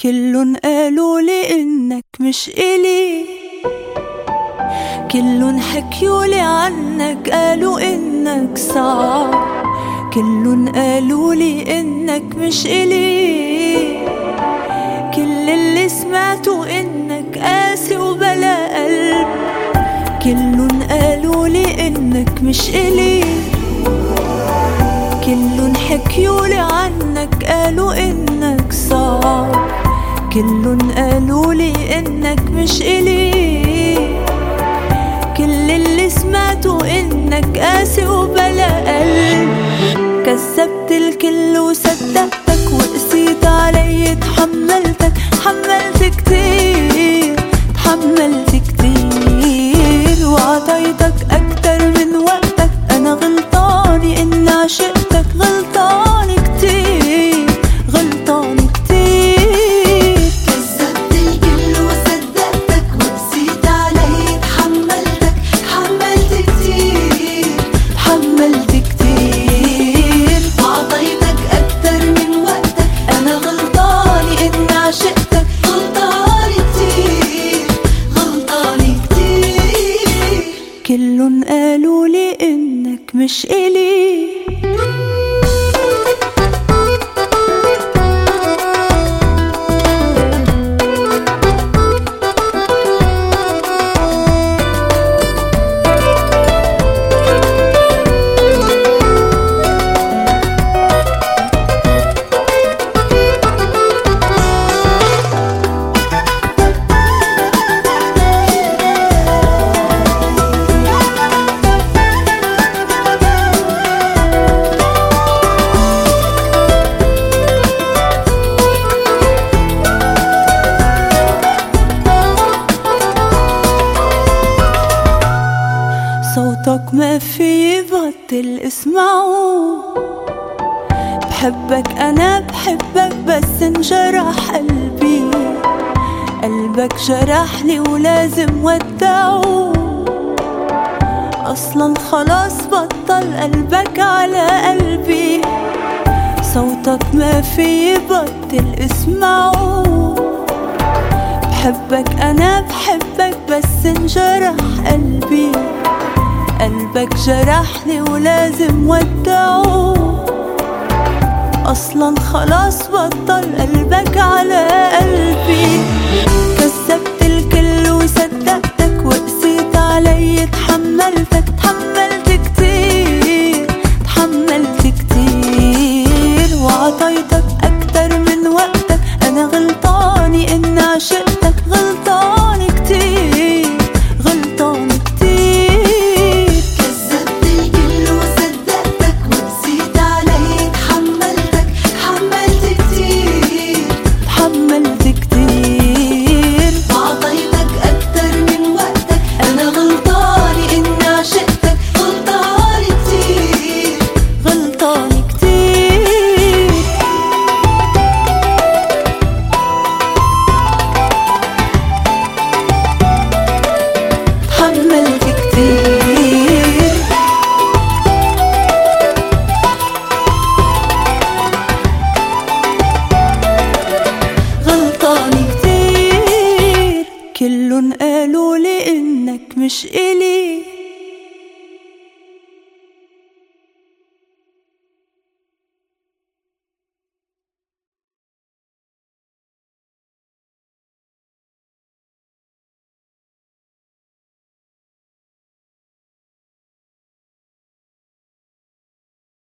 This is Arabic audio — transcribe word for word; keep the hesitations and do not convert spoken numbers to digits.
كلن قالولي إنك مش إلي، كلن حكيولي عنك قالوا إنك صعب، كلن قالولي إنك مش إلي. كل اللي سمعته إنك قاسي وبلا قلب، كلن قالولي إنك مش إلي. كلن حكيولي عنك قالوا إنك صعب، كلن قالولي إنك مش إلي. كل اللي سمعته إنك قاسي وبلا قلب. كذبت الكل وصدقتك وقسيت علي، تحملتك حملت كتير، تحملت كتير وعطيتك أكتر من وقتك. أنا غلطاني إن عشقتك، غلطاني كتير، غلطاني كتير. كذبت الكل وصدقتك وقسيت علي، تحملتك حملت كتير، حملت كتير وعطيتك أكتر من وقتك. أنا غلطاني إن عشقتك، غلطاني كتير، غلطاني كتير. كلن قالولي إنك مش إلي. صوتك ما في بطل اسمعه، بحبك أنا بحبك بس انجرح قلبي، قلبك جرحني ولازم ودعه. أصلا خلاص بطل قلبك على قلبي. صوتك ما في بطل اسمعه، بحبك أنا بحبك بس انجرح قلبي، قلبك جرحني ولازم ودعه. أصلا خلاص بطل قلبك على قلبي. كذبت الكل وصدقتك